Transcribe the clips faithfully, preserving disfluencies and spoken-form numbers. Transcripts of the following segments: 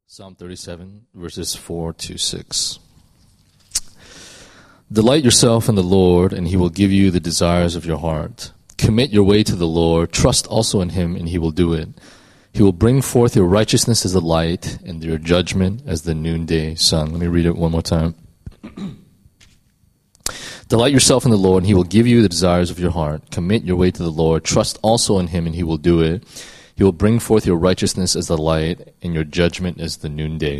Psalm thirty-seven, verses four to six. Delight yourself in the Lord, and he will give you the desires of your heart. Commit your way to the Lord. Trust also in him, and he will do it. He will bring forth your righteousness as the light, and your judgment as the noonday sun. Let me read it one more time. Delight yourself in the Lord, and he will give you the desires of your heart. Commit your way to the Lord. Trust also in him, and he will do it. He will bring forth your righteousness as the light, and your judgment as the noonday.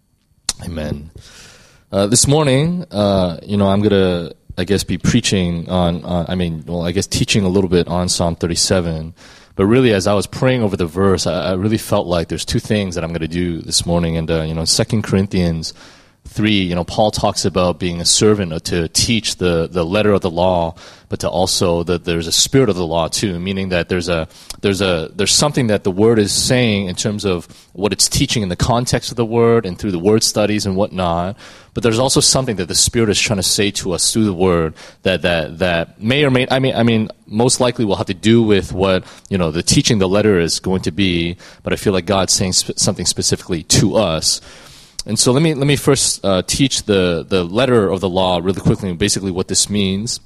Amen. Uh, this morning, uh, you know, I'm going to, I guess, be preaching on, on, I mean, well, I guess teaching a little bit on Psalm thirty-seven. But really, as I was praying over the verse, I, I really felt like there's two things that I'm going to do this morning. And, uh, you know, Second Corinthians three, you know, Paul talks about being a servant to teach the, the letter of the law, but to also that there's a spirit of the law too, meaning that there's a there's a there's something that the word is saying in terms of what it's teaching in the context of the word and through the word studies and whatnot. But there's also something that the Spirit is trying to say to us through the word that that that may or may I mean I mean most likely will have to do with what, you know, the teaching the letter is going to be. But I feel like God's saying sp- something specifically to us. And so let me let me first uh, teach the, the letter of the law really quickly and basically what this means.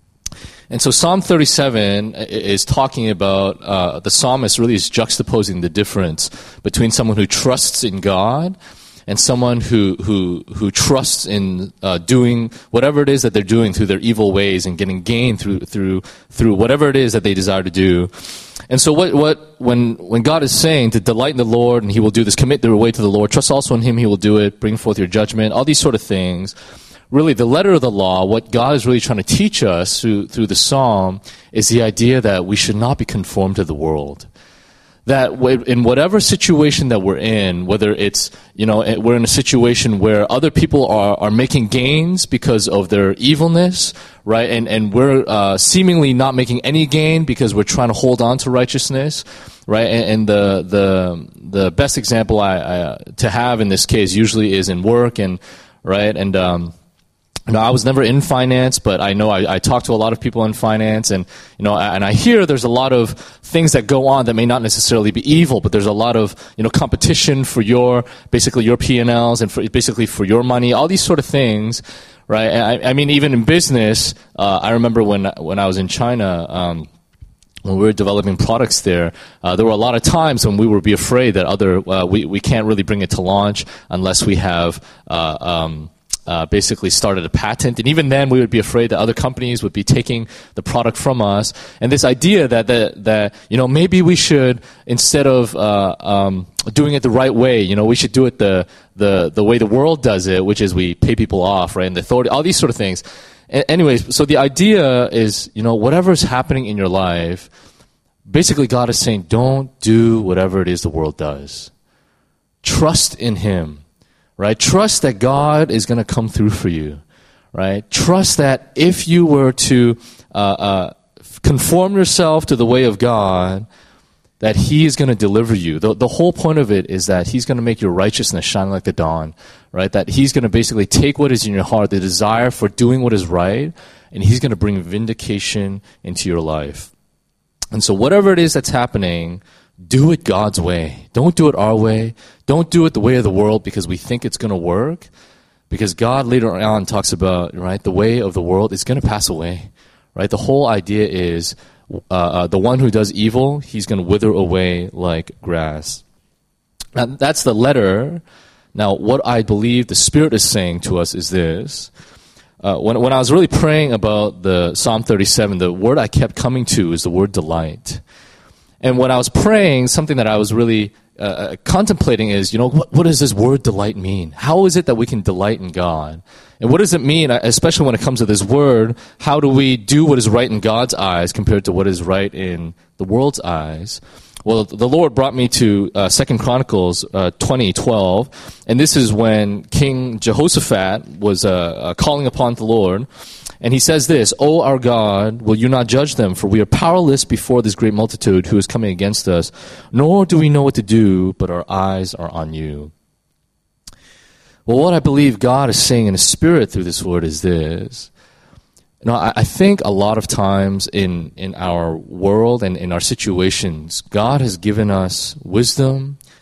And so Psalm thirty-seven is talking about, uh, the psalmist really is juxtaposing the difference between someone who trusts in God and someone who who who trusts in uh, doing whatever it is that they're doing through their evil ways and getting gain through through through whatever it is that they desire to do. And so what what when when God is saying to delight in the Lord and he will do this, commit their way to the Lord, trust also in him, he will do it, bring forth your judgment, all these sort of things. Really, the letter of the law, what God is really trying to teach us through through the psalm is the idea that we should not be conformed to the world. That in whatever situation that we're in, whether it's, you know, we're in a situation where other people are, are making gains because of their evilness, right? And, and we're uh, seemingly not making any gain because we're trying to hold on to righteousness, right? And, and the the the best example I, I to have in this case usually is in work, and right and. Um, No, I was never in finance, but I know I, I talk to a lot of people in finance, and you know, and I hear there's a lot of things that go on that may not necessarily be evil, but there's a lot of, you know, competition for your basically your P and L's and for basically for your money, all these sort of things, right? And I, I mean, even in business, uh, I remember when when I was in China. Um, When we were developing products there, uh, there were a lot of times when we would be afraid that other uh, we we can't really bring it to launch unless we have. Uh, um, Uh, basically started a patent, and even then we would be afraid that other companies would be taking the product from us. And this idea that that, that you know, maybe we should, instead of uh, um, doing it the right way, you know, we should do it the the the way the world does it, which is we pay people off, right? And the authority, all these sort of things. A- anyways, so the idea is, you know, whatever is happening in your life, basically God is saying, don't do whatever it is the world does. Trust in him. Right? Trust that God is going to come through for you. Right? Trust that if you were to uh, uh, conform yourself to the way of God, that he is going to deliver you. The, the whole point of it is that he's going to make your righteousness shine like the dawn. Right? That he's going to basically take what is in your heart, the desire for doing what is right, and he's going to bring vindication into your life. And so whatever it is that's happening, do it God's way. Don't do it our way. Don't do it the way of the world because we think it's going to work. Because God later on talks about, right, the way of the world is going to pass away. Right? The whole idea is uh, uh, the one who does evil, he's going to wither away like grass. Now, that's the letter. Now, what I believe the Spirit is saying to us is this. Uh, when, when I was really praying about the Psalm thirty-seven, the word I kept coming to is the word delight. And when I was praying, something that I was really uh, contemplating is, you know, what, what does this word delight mean? How is it that we can delight in God? And what does it mean, especially when it comes to this word, how do we do what is right in God's eyes compared to what is right in the world's eyes? Well, the Lord brought me to uh, Second Chronicles uh, twenty twelve, and this is when King Jehoshaphat was uh, uh, calling upon the Lord. And he says this, O our God, will you not judge them? For we are powerless before this great multitude who is coming against us. Nor do we know what to do, but our eyes are on you. Well, what I believe God is saying in His Spirit through this word is this. You know, I, I think a lot of times in, in our world and in our situations, God has given us wisdom.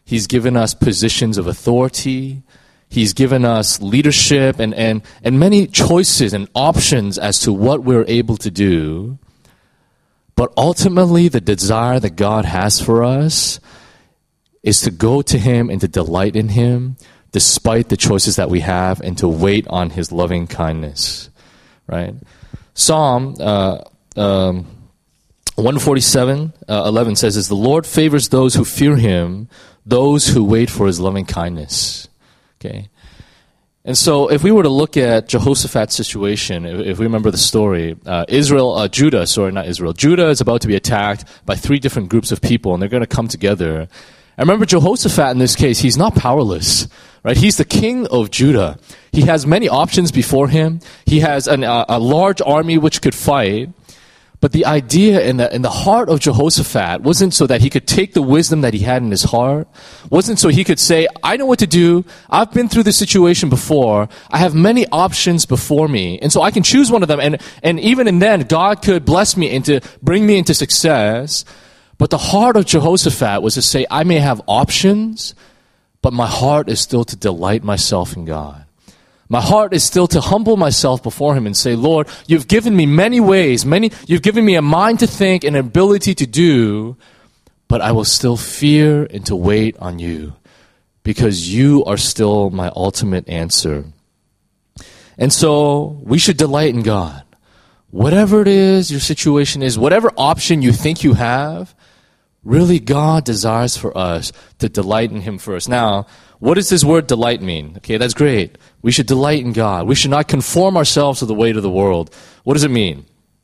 He's given us positions of authority. He's given us leadership and, and, and many choices and options as to what we're able to do. But ultimately, the desire that God has for us is to go to Him and to delight in Him despite the choices that we have and to wait on His loving kindness, right? Psalm uh, um, one forty-seven, uh, eleven says, "As the Lord favors those who fear Him, those who wait for His loving kindness." Okay, and so if we were to look at Jehoshaphat's situation, if, if we remember the story, uh, Israel, uh, Judah, sorry, not Israel, Judah is about to be attacked by three different groups of people, and they're going to come together. And remember, Jehoshaphat in this case, he's not powerless, right? He's the king of Judah. He has many options before him. He has an, uh, a large army which could fight. But the idea in the, in the heart of Jehoshaphat wasn't so that he could take the wisdom that he had in his heart, wasn't so he could say, I know what to do, I've been through this situation before, I have many options before me, and so I can choose one of them, and, and even in then, God could bless me and to bring me into success. But the heart of Jehoshaphat was to say, I may have options, but my heart is still to delight myself in God. My heart is still to humble myself before Him and say, Lord, you've given me many ways, many, you've given me a mind to think and an ability to do, but I will still fear and to wait on you because you are still my ultimate answer. And so we should delight in God. Whatever it is your situation is, whatever option you think you have, really God desires for us to delight in Him first. Now, what does this word delight mean? Okay, that's great. We should delight in God. We should not conform ourselves to the way of the world. What does it mean?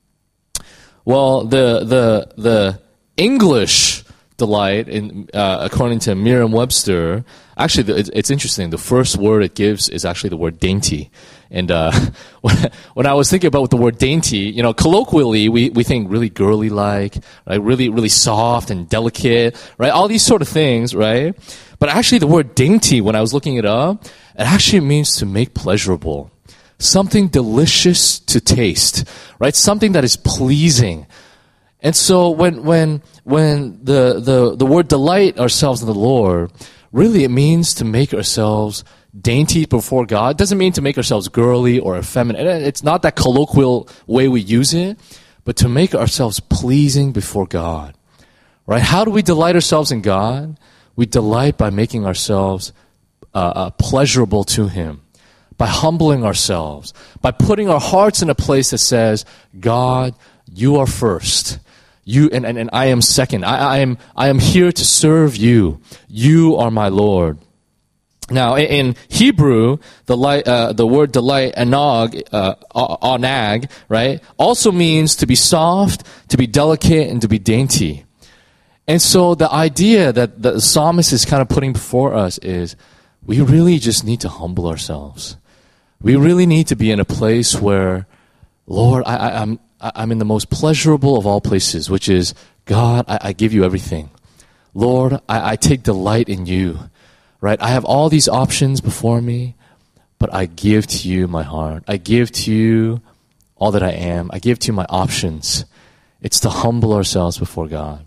Well, the the the English delight, in, uh, according to Merriam-Webster, actually, the, it's, it's interesting. The first word it gives is actually the word dainty. And uh, when, when I was thinking about the word dainty, you know, colloquially, we, we think really girly-like, right? Really, really soft and delicate, right? All these sort of things, right? But actually, the word dainty, when I was looking it up, it actually means to make pleasurable. Something delicious to taste, right? Something that is pleasing. And so when when when the, the, the word delight ourselves in the Lord, really it means to make ourselves dainty before God. It doesn't mean to make ourselves girly or effeminate. It's not that colloquial way we use it, but to make ourselves pleasing before God. Right? How do we delight ourselves in God? We delight by making ourselves uh, uh, pleasurable to Him, by humbling ourselves, by putting our hearts in a place that says, God, you are first. You and, and, and I am second. I, I am I am here to serve you. You are my Lord. Now, in Hebrew, the light, uh, the word delight, anag, uh, anag, right, also means to be soft, to be delicate, and to be dainty. And so the idea that the psalmist is kind of putting before us is we really just need to humble ourselves. We really need to be in a place where, Lord, I, I, I'm I'm in the most pleasurable of all places, which is, God, I, I give you everything. Lord, I, I take delight in you. Right? I have all these options before me, but I give to you my heart. I give to you all that I am. I give to you my options. It's to humble ourselves before God.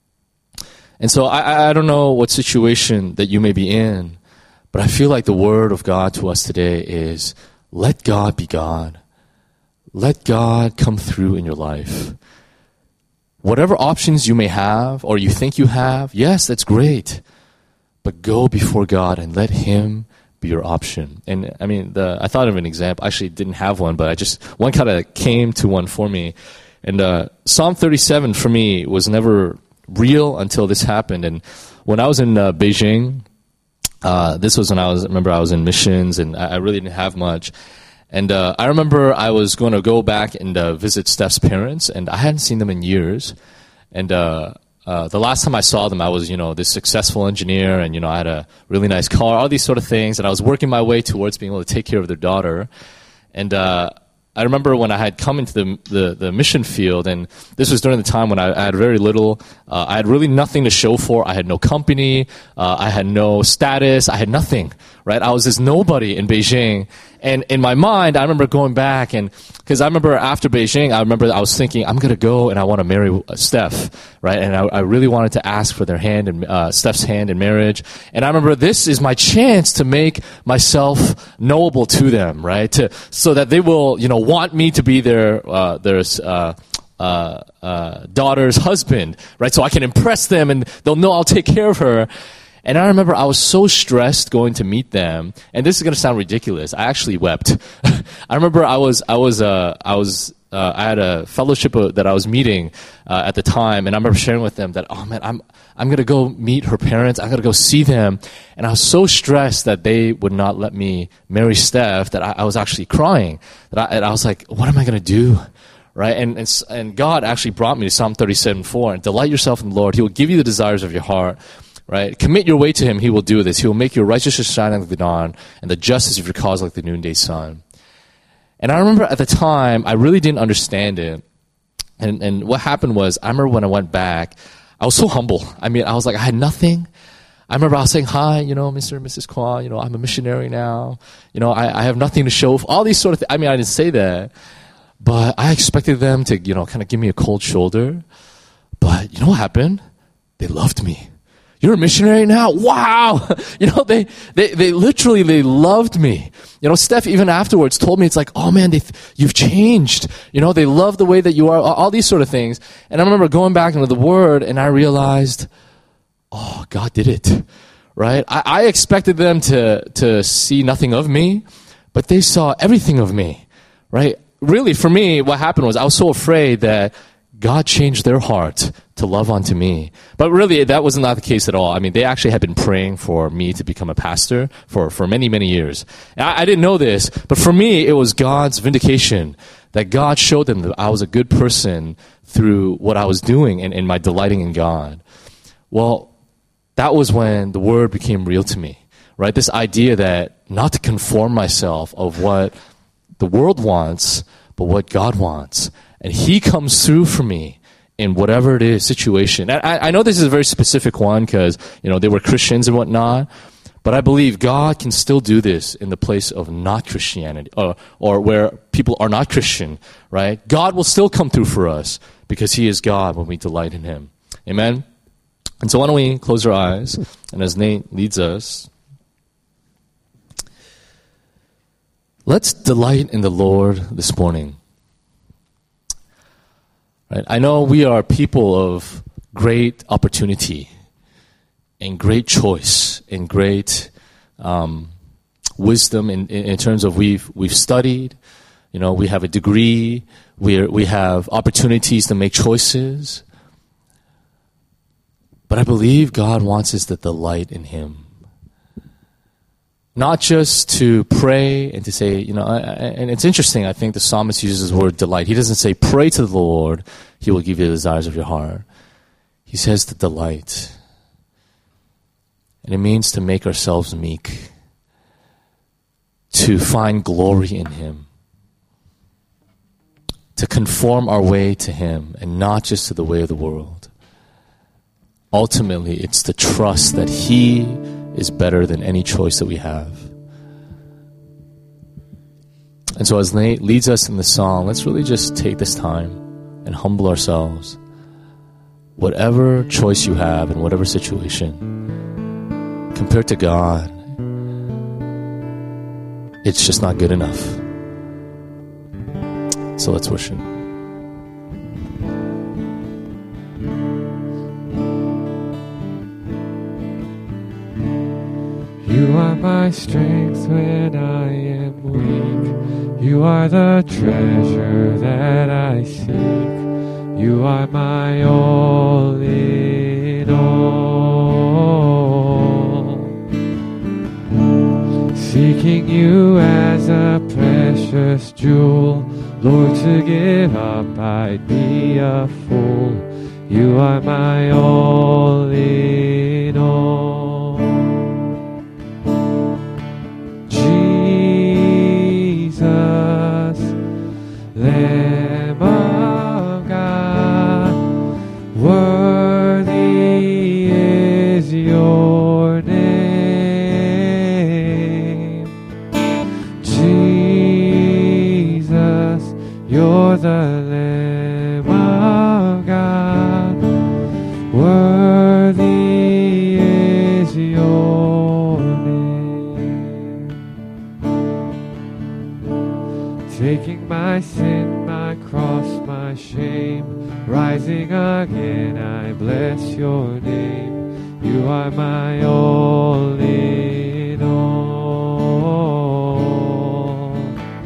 And so I, I don't know what situation that you may be in, but I feel like the word of God to us today is, let God be God. Let God come through in your life. Whatever options you may have or you think you have, yes, that's great. But go before God and let Him be your option. And I mean, the, I thought of an example. I actually didn't have one, but I just, one kind of came to one for me. And uh, Psalm thirty-seven for me was never real until this happened. And when I was in uh, Beijing, uh, this was when I was, remember I was in missions and I, I really didn't have much. And uh, I remember I was going to go back and uh, visit Steph's parents, and I hadn't seen them in years. And uh, uh, the last time I saw them, I was, you know, this successful engineer, and, you know, I had a really nice car, all these sort of things, and I was working my way towards being able to take care of their daughter. And uh, I remember when I had come into the, the, the mission field, and this was during the time when I, I had very little, uh, I had really nothing to show for. I had no company, uh, I had no status, I had nothing, right? I was this nobody in Beijing. And in my mind, I remember going back and, because I remember after Beijing, I remember I was thinking, I'm going to go and I want to marry Steph, right? And I, I really wanted to ask for their hand and uh, Steph's hand in marriage. And I remember this is my chance to make myself knowable to them, right? To, so that they will, you know, want me to be their, uh, their, uh, uh, uh, daughter's husband, right? So I can impress them and they'll know I'll take care of her. And I remember I was so stressed going to meet them, and this is going to sound ridiculous. I actually wept. I remember I was, I was, uh, I was, uh, I had a fellowship uh, that I was meeting uh, at the time, and I remember sharing with them that, oh man, I'm, I'm going to go meet her parents. I'm going to go see them, and I was so stressed that they would not let me marry Steph that I, I was actually crying. That I, and I was like, what am I going to do? Right? And, and and God actually brought me to Psalm thirty-seven four, and delight yourself in the Lord. He will give you the desires of your heart. Right? Commit your way to him, he will do this. He will make your righteousness shine like the dawn, and the justice of your cause like the noonday sun. And I remember at the time, I really didn't understand it. And and what happened was, I remember when I went back, I was so humble. I mean, I was like, I had nothing. I remember I was saying, hi, you know, Mister and Missus Kwan, you know, I'm a missionary now. You know, I, I have nothing to show. All these sort of things. I mean, I didn't say that. But I expected them to, you know, kind of give me a cold shoulder. But you know what happened? They loved me. You're a missionary now? Wow! You know, they, they, they literally, they loved me. You know, Steph even afterwards told me, it's like, oh man, they, you've changed. You know, they love the way that you are, all, all these sort of things. And I remember going back into the Word and I realized, oh, God did it. Right? I, I expected them to, to see nothing of me, but they saw everything of me. Right? Really, for me, what happened was I was so afraid that God changed their heart to love unto me. But really, that was not the case at all. I mean, they actually had been praying for me to become a pastor for, for many, many years. I, I didn't know this, but for me, it was God's vindication that God showed them that I was a good person through what I was doing and, and my delighting in God. Well, that was when the Word became real to me, right? This idea that not to conform myself of what the world wants, but what God wants. And he comes through for me in whatever it is, situation. I, I know this is a very specific one because, you know, they were Christians and whatnot, but I believe God can still do this in the place of not Christianity, or, or where people are not Christian, right? God will still come through for us because he is God when we delight in him. Amen? And so why don't we close our eyes, and as Nate leads us, let's delight in the Lord this morning. Right? I know we are people of great opportunity and great choice and great um, wisdom in, in, in terms of we've we've studied, you know, we have a degree, we we have opportunities to make choices. But I believe God wants us to delight in him. Not just to pray and to say, you know, and it's interesting, I think the psalmist uses the word delight. He doesn't say, pray to the Lord, he will give you the desires of your heart. He says to delight. And it means to make ourselves meek, to find glory in him, to conform our way to him and not just to the way of the world. Ultimately, it's to trust that he is better than any choice that we have. And so as Nate leads us in the song, let's really just take this time and humble ourselves. Whatever choice you have in whatever situation, compared to God, it's just not good enough. So let's worship. You are my strength when I am weak. You are the treasure that I seek. You are my all in all. Seeking you as a precious jewel, Lord, to give up I'd be a fool. You are my all in all. Jesus, Lamb of God, worthy is your name. Jesus, taking my sin, my cross, my shame, rising again, I bless your name. You are my all in all.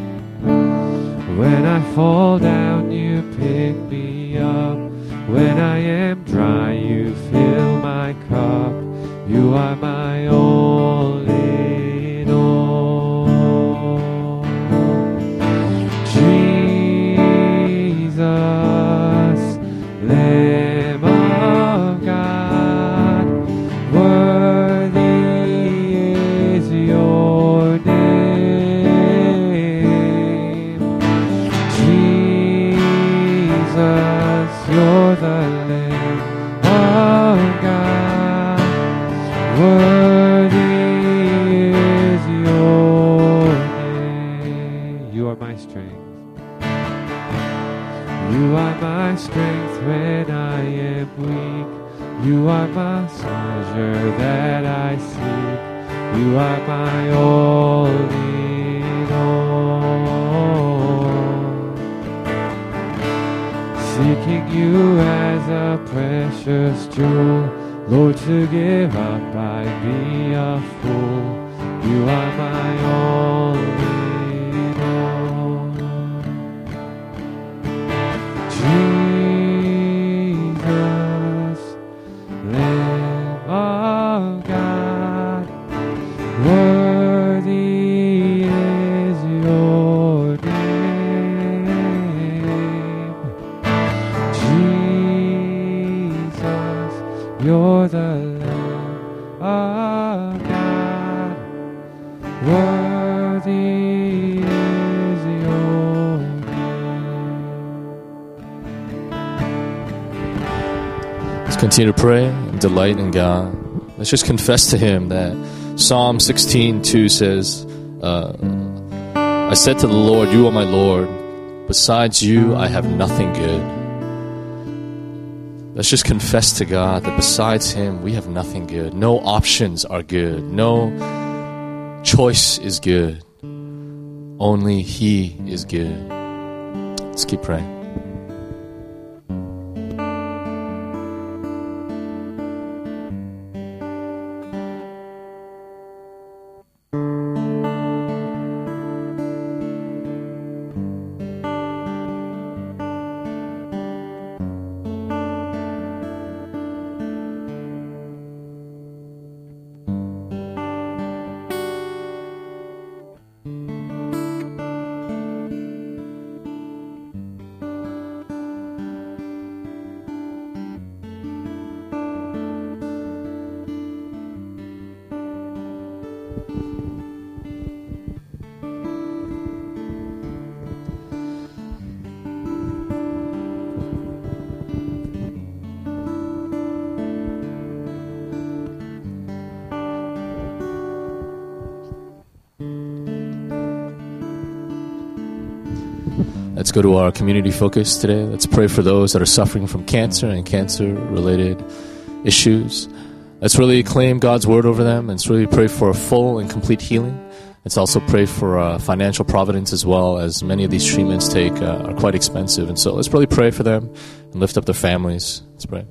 When I fall down, you pick me up. When I am dry, you fill my cup. You are my all in all. Jesus, Lamb of God, worthy is your name. Jesus, you're the Lamb of God, worthy is your name. You are my strength. You are my strength when I am weak. You are my pleasure that I seek. You are my all in all. Seeking you as a precious jewel, Lord, to give up I'd be a fool. You are my all in all. Jesus, Lamb of God, worthy is your name. Jesus, you're the Lamb of God, worthy is your name. Let's continue to pray and delight in God. Let's just confess to Him that Psalm sixteen two says, uh, I said to the Lord, you are my Lord. Besides you, I have nothing good. Let's just confess to God that besides Him, we have nothing good. No options are good. No choice is good. Only He is good. Let's keep praying. Let's go to our community focus today. Let's pray for those that are suffering from cancer and cancer-related issues. Let's really claim God's word over them. Let's really pray for a full and complete healing. Let's also pray for uh, financial providence as well, as many of these treatments take uh, are quite expensive. And so let's really pray for them and lift up their families. Let's pray.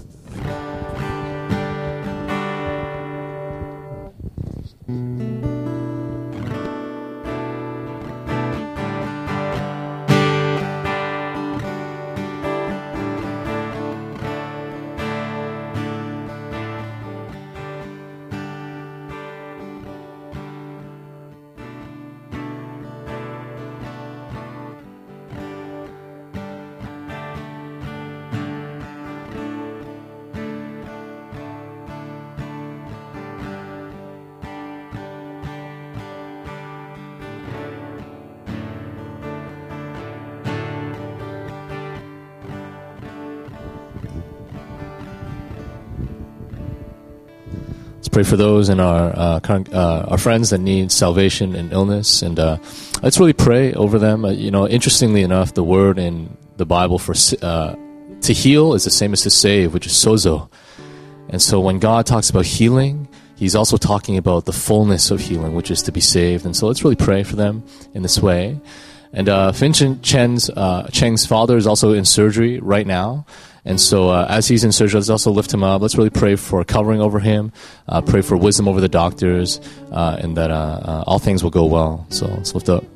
Pray for those in our uh, current, uh, our friends that need salvation and illness, and uh, let's really pray over them. Uh, you know, interestingly enough, the word in the Bible for uh, to heal is the same as to save, which is sozo. And so, when God talks about healing, He's also talking about the fullness of healing, which is to be saved. And so, let's really pray for them in this way. And uh, Fin Chen Chen's, uh, Cheng's father is also in surgery right now. And so uh, as he's in surgery, let's also lift him up. Let's really pray for covering over him, uh, pray for wisdom over the doctors, uh, and that uh, uh, all things will go well. So let's lift up.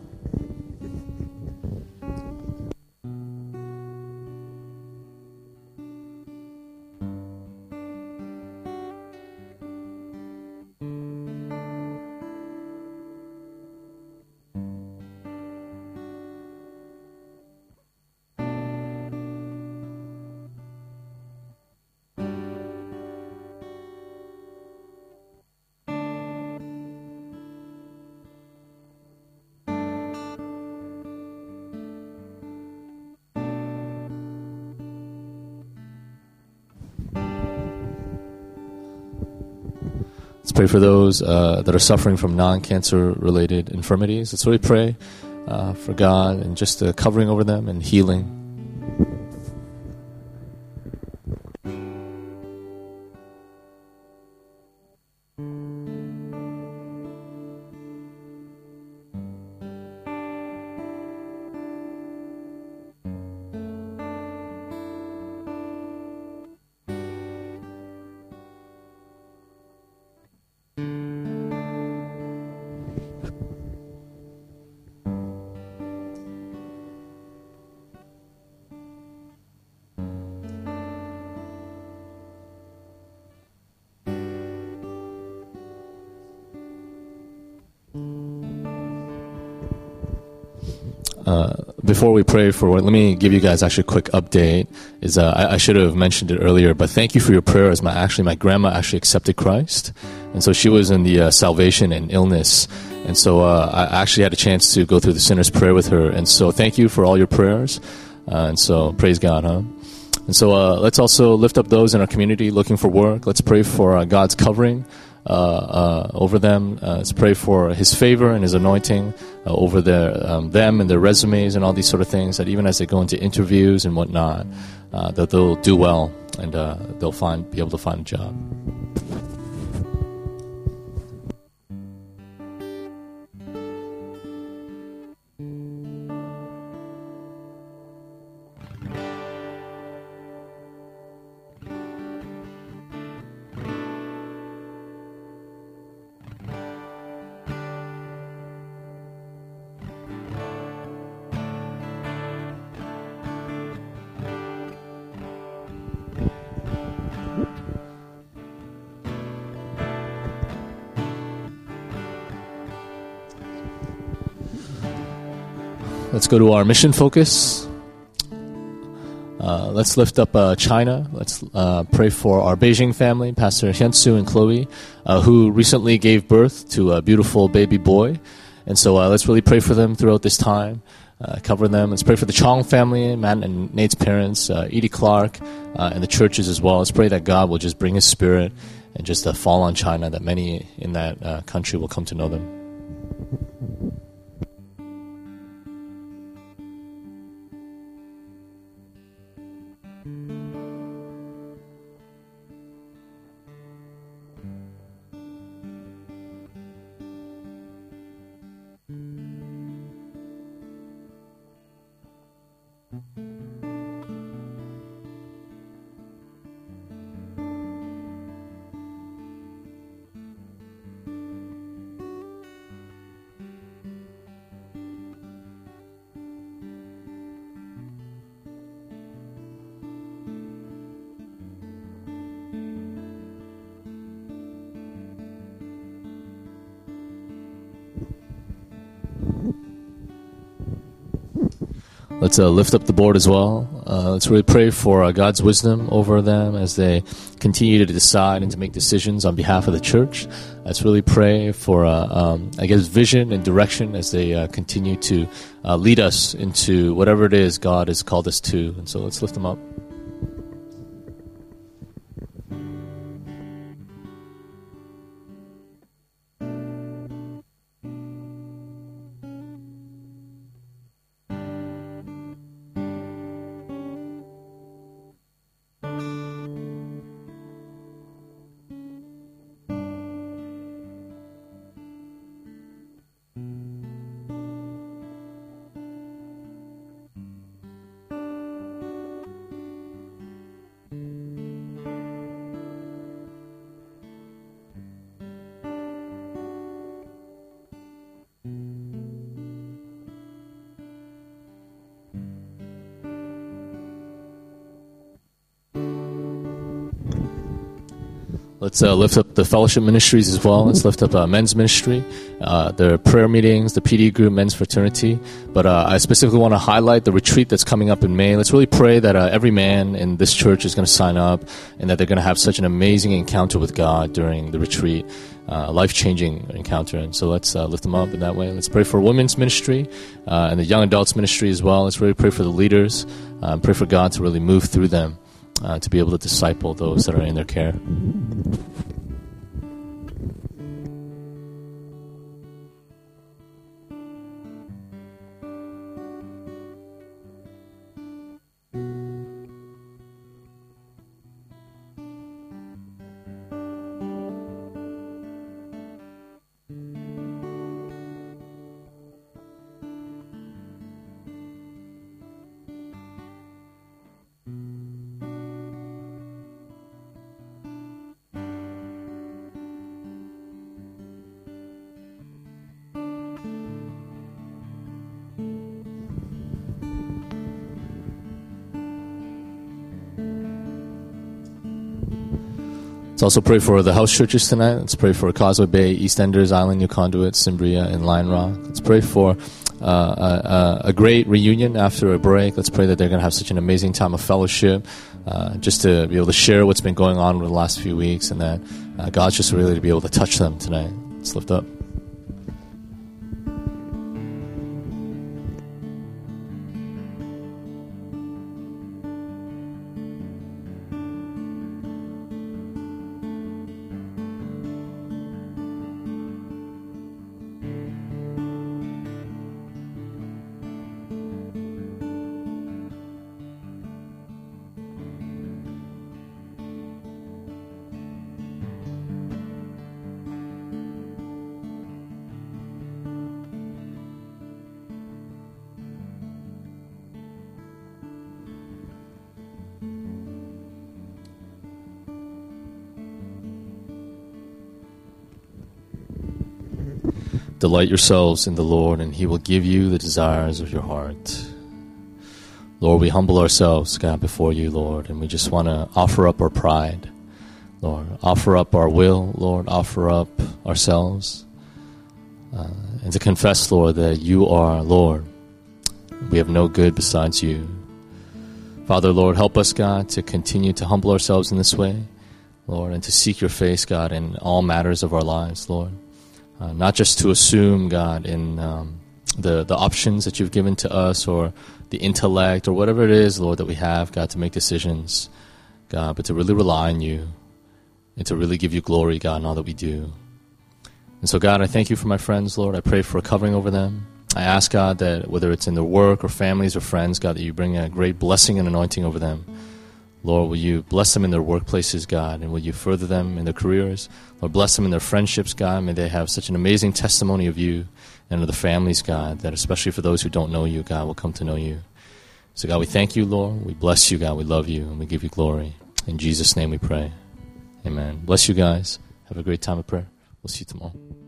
Let's pray for those uh, that are suffering from non-cancer related infirmities. Let's really pray uh, for God and just uh, covering over them and healing. Uh, before we pray for what, let me give you guys actually a quick update. Is uh, I, I should have mentioned it earlier, but thank you for your prayers. My actually, my grandma actually accepted Christ, and so she was in the uh, salvation and illness, and so uh, I actually had a chance to go through the sinner's prayer with her. And so thank you for all your prayers, uh, and so praise God, huh? And so uh, let's also lift up those in our community looking for work. Let's pray for uh, God's covering uh, uh, over them. Uh, let's pray for His favor and His anointing uh, over their um, them and their resumes and all these sort of things. That even as they go into interviews and whatnot, uh, that they'll do well and uh, they'll find be able to find a job. Let's go to our mission focus. Uh, let's lift up uh, China. Let's uh, pray for our Beijing family, Pastor Hyunsu and Chloe, uh, who recently gave birth to a beautiful baby boy. And so uh, let's really pray for them throughout this time, uh, cover them. Let's pray for the Chong family, Matt and Nate's parents, uh, Edie Clark, uh, and the churches as well. Let's pray that God will just bring His Spirit and just uh, fall on China, that many in that uh, country will come to know them. Let's uh, lift up the board as well. Uh, let's really pray for uh, God's wisdom over them as they continue to decide and to make decisions on behalf of the church. Let's really pray for, uh, um, I guess, vision and direction as they uh, continue to uh, lead us into whatever it is God has called us to. And so let's lift them up. Let's uh, lift up the fellowship ministries as well. Let's lift up uh, men's ministry, uh, their prayer meetings, the P D group, men's fraternity. But uh, I specifically want to highlight the retreat that's coming up in May. Let's really pray that uh, every man in this church is going to sign up and that they're going to have such an amazing encounter with God during the retreat, uh, life-changing encounter. And so let's uh, lift them up in that way. Let's pray for women's ministry uh, and the young adults ministry as well. Let's really pray for the leaders, uh, pray for God to really move through them. Uh, to be able to disciple those that are in their care. Let's also pray for the house churches tonight. Let's pray for Causeway Bay, EastEnders, Island, New Conduit, Cimbria, and Lion Rock. Let's pray for uh, a, a great reunion after a break. Let's pray that they're going to have such an amazing time of fellowship, uh, just to be able to share what's been going on over the last few weeks, and that uh, God's just really to be able to touch them tonight. Let's lift up. Delight yourselves in the Lord, and He will give you the desires of your heart. Lord, we humble ourselves, God, before you, Lord, and we just want to offer up our pride, Lord. Offer up our will, Lord. Offer up ourselves. Uh, and to confess, Lord, that you are Lord. We have no good besides you. Father, Lord, help us, God, to continue to humble ourselves in this way, Lord, and to seek your face, God, in all matters of our lives, Lord. Uh, not just to assume, God, in um, the, the options that you've given to us or the intellect or whatever it is, Lord, that we have, God, to make decisions, God, but to really rely on you and to really give you glory, God, in all that we do. And so, God, I thank you for my friends, Lord. I pray for a covering over them. I ask, God, that whether it's in their work or families or friends, God, that you bring a great blessing and anointing over them. Lord, will you bless them in their workplaces, God, and will you further them in their careers? Lord, bless them in their friendships, God. May they have such an amazing testimony of you and of the families, God, that especially for those who don't know you, God, will come to know you. So, God, we thank you, Lord. We bless you, God. We love you, and we give you glory. In Jesus' name we pray. Amen. Bless you guys. Have a great time of prayer. We'll see you tomorrow.